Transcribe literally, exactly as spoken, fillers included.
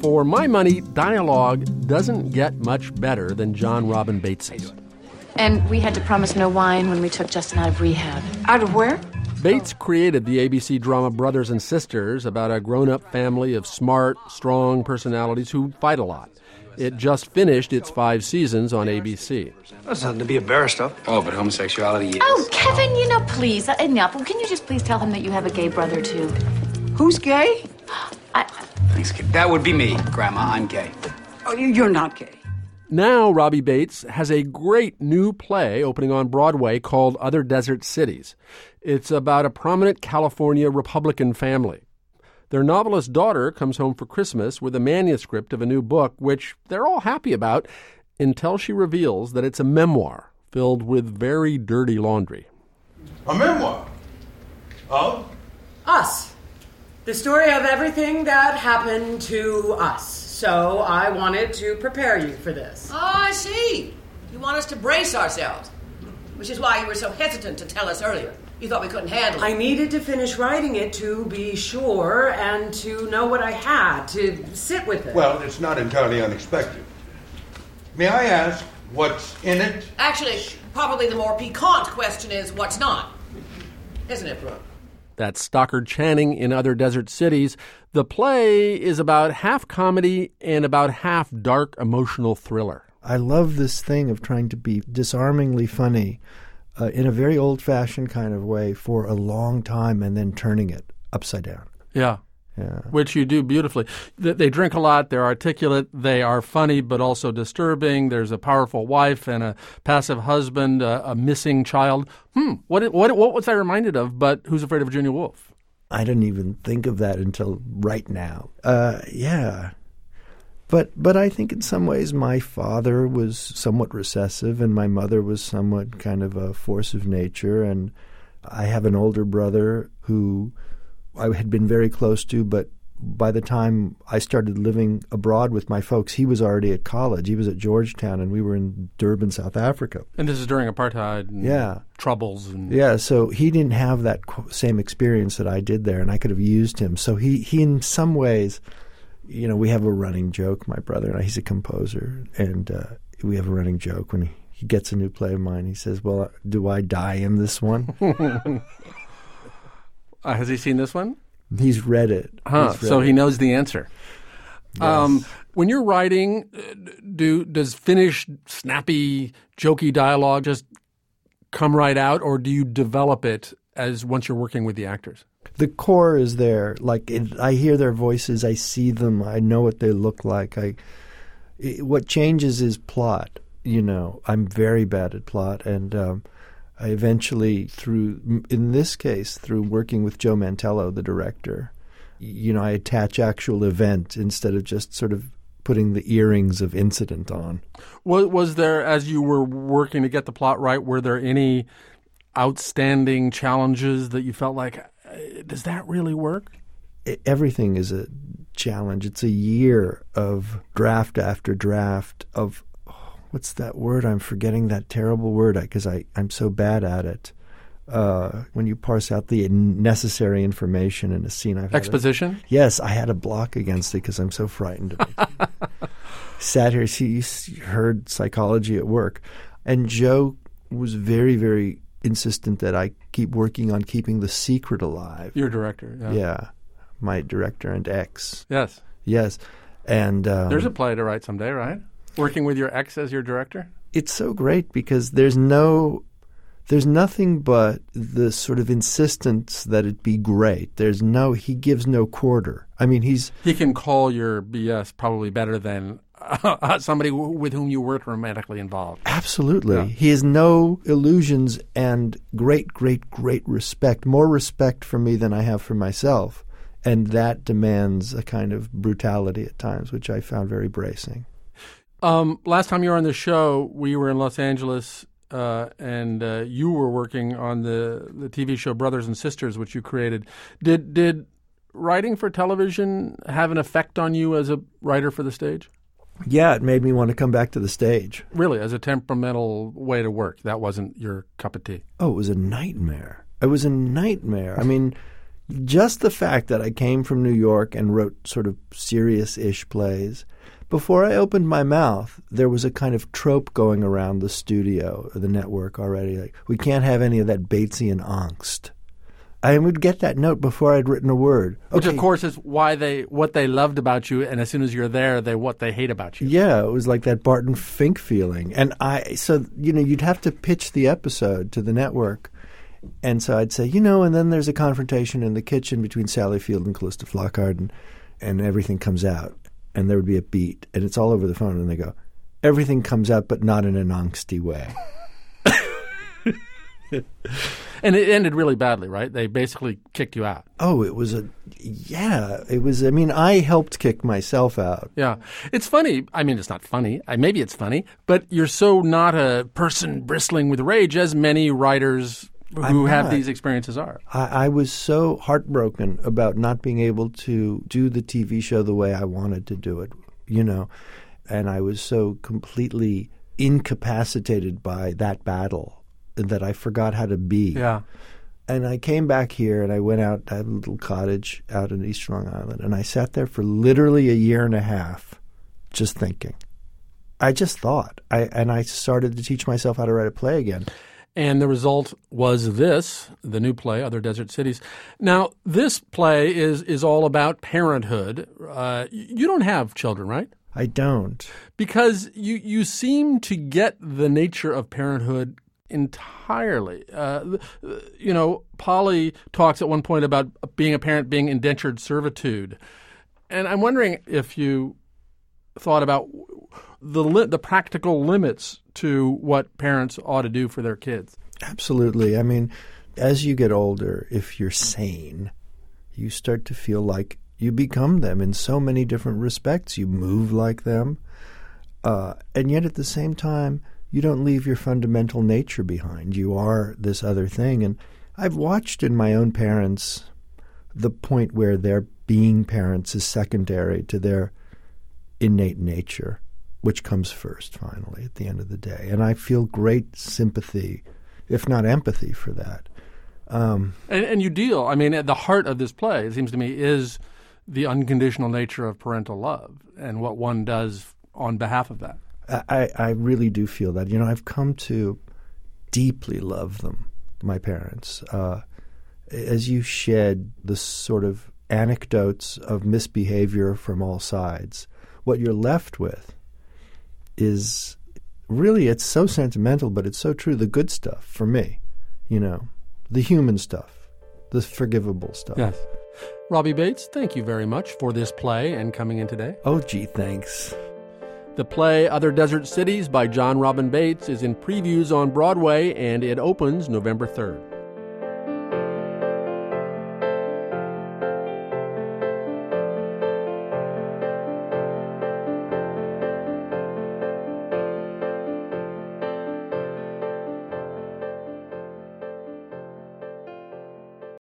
For my money, dialogue doesn't get much better than John Robin Bates's. And we had to promise no wine when we took Justin out of rehab. Out of where? Bates created the A B C drama Brothers and Sisters about a grown-up family of smart, strong personalities who fight a lot. It just finished its five seasons on A B C. That's nothing to be embarrassed of. Oh, but homosexuality is. Oh, Kevin, you know, please, uh, enough. Can you just please tell him that you have a gay brother, too? Who's gay? I... Thanks, kid. That would be me, Grandma. I'm gay. Oh, you're not gay. Now Robbie Bates has a great new play opening on Broadway called Other Desert Cities. It's about a prominent California Republican family. Their novelist daughter comes home for Christmas with a manuscript of a new book, which they're all happy about, until she reveals that it's a memoir filled with very dirty laundry. A memoir? Of? Us. The story of everything that happened to us. So I wanted to prepare you for this. Oh, I see. You want us to brace ourselves, which is why you were so hesitant to tell us earlier. You thought we couldn't handle it. I needed to finish writing it to be sure and to know what I had, to sit with it. Well, it's not entirely unexpected. May I ask what's in it? Actually, probably the more piquant question is what's not. Isn't it, Brooke? That's Stockard Channing in Other Desert Cities. The play is about half comedy and about half dark emotional thriller. I love this thing of trying to be disarmingly funny uh, in a very old-fashioned kind of way for a long time and then turning it upside down. Yeah. Yeah. Which you do beautifully. They drink a lot, they're articulate, they are funny but also disturbing. There's a powerful wife and a passive husband, a, a missing child. Hmm, what, what what was I reminded of but Who's Afraid of Virginia Woolf? I didn't even think of that until right now. Uh, yeah. But but I think in some ways my father was somewhat recessive and my mother was somewhat kind of a force of nature. And I have an older brother who I had been very close to, but by the time I started living abroad with my folks, he was already at college. He was at Georgetown, and we were in Durban, South Africa. And this is during apartheid and yeah. troubles. And... Yeah, so he didn't have that same experience that I did there, and I could have used him. So he, he in some ways, you know, we have a running joke, my brother and I. He's a composer, and uh, we have a running joke when he, he gets a new play of mine. He says, well, do I die in this one? Uh, has he seen this one? He's read it. Huh, He's read so it. he knows the answer. Yes. Um, when you're writing, do does finished, snappy, jokey dialogue just come right out, or do you develop it as once you're working with the actors? The core is there. Like it, I hear their voices, I see them, I know what they look like. I it, what changes is plot. You know, I'm very bad at plot, and um, I eventually, through, in this case, through working with Joe Mantello, the director, you know, I attach actual event instead of just sort of putting the earrings of incident on. Was, was there, as you were working to get the plot right, were there any outstanding challenges that you felt like, does that really work? Everything is a challenge. It's a year of draft after draft of what's that word? I'm forgetting that terrible word because I, I'm so bad at it. Uh, when you parse out the necessary information in a scene. I've Exposition? A, yes, I had a block against it because I'm so frightened of it. Sat here, see, heard psychology at work. And Joe was very, very insistent that I keep working on keeping the secret alive. Your director, yeah. Yeah, my director and ex. Yes. Yes. And um, there's a play to write someday, right? Working with your ex as your director? It's so great because there's no, there's nothing but the sort of insistence that it be great. There's no, he gives no quarter. I mean, he's... He can call your B S probably better than uh, somebody w- with whom you weren't romantically involved. Absolutely. Yeah. He has no illusions and great, great, great respect, more respect for me than I have for myself. And that demands a kind of brutality at times, which I found very bracing. Um, last time you were on the show, we were in Los Angeles, uh, and uh, you were working on the, the T V show Brothers and Sisters, which you created. Did did writing for television have an effect on you as a writer for the stage? Yeah, it made me want to come back to the stage. Really, as a temperamental way to work? That wasn't your cup of tea? Oh, it was a nightmare. It was a nightmare. I mean, Just the fact that I came from New York and wrote sort of serious-ish plays, before I opened my mouth, there was a kind of trope going around the studio or the network already. Like, we can't have any of that Batesian angst. I would get that note before I'd written a word. Which, Okay. of course, is why they what they loved about you, and as soon as you're there, they what they hate about you. Yeah, it was like that Barton Fink feeling. And I, so, you know, you'd have to pitch the episode to the network. And so I'd say, you know, and then there's a confrontation in the kitchen between Sally Field and Callista Flockhart, and, and everything comes out. And there would be a beat, and it's all over the phone. And they go, everything comes out, but not in an angsty way. And it ended really badly, right? They basically kicked you out. Oh, it was a, yeah, it was, I mean, I helped kick myself out. Yeah. It's funny. I mean, it's not funny. I, maybe it's funny, but you're so not a person bristling with rage as many writers who I'm have not. these experiences are. I, I was so heartbroken about not being able to do the T V show the way I wanted to do it, you know, and I was so completely incapacitated by that battle that I forgot how to be. Yeah. And I came back here and I went out, I have a little cottage out in East Long Island, and I sat there for literally a year and a half just thinking. I just thought. I And I started to teach myself how to write a play again. And the result was this, the new play, Other Desert Cities. Now, this play is is all about parenthood. Uh, you don't have children, right? I don't. Because you, you seem to get the nature of parenthood entirely. Uh, you know, Polly talks at one point about being a parent being indentured servitude. And I'm wondering if you thought about the li- the practical limits to what parents ought to do for their kids. Absolutely. I mean, as you get older, if you're sane, you start to feel like you become them in so many different respects. You move like them. Uh, and yet at the same time, you don't leave your fundamental nature behind. You are this other thing. And I've watched in my own parents the point where their being parents is secondary to their innate nature, which comes first, finally, at the end of the day. And I feel great sympathy, if not empathy, for that. Um, and, and you deal, I mean, at the heart of this play, it seems to me, is the unconditional nature of parental love and what one does on behalf of that. I, I really do feel that. You know, I've come to deeply love them, my parents. Uh, as you shed the sort of anecdotes of misbehavior from all sides, what you're left with is really, it's so sentimental, but it's so true, the good stuff for me, you know, the human stuff, the forgivable stuff. Yes. Robbie Bates, thank you very much for this play and coming in today. Oh, gee, thanks. The play Other Desert Cities by John Robin Bates is in previews on Broadway, and it opens November third.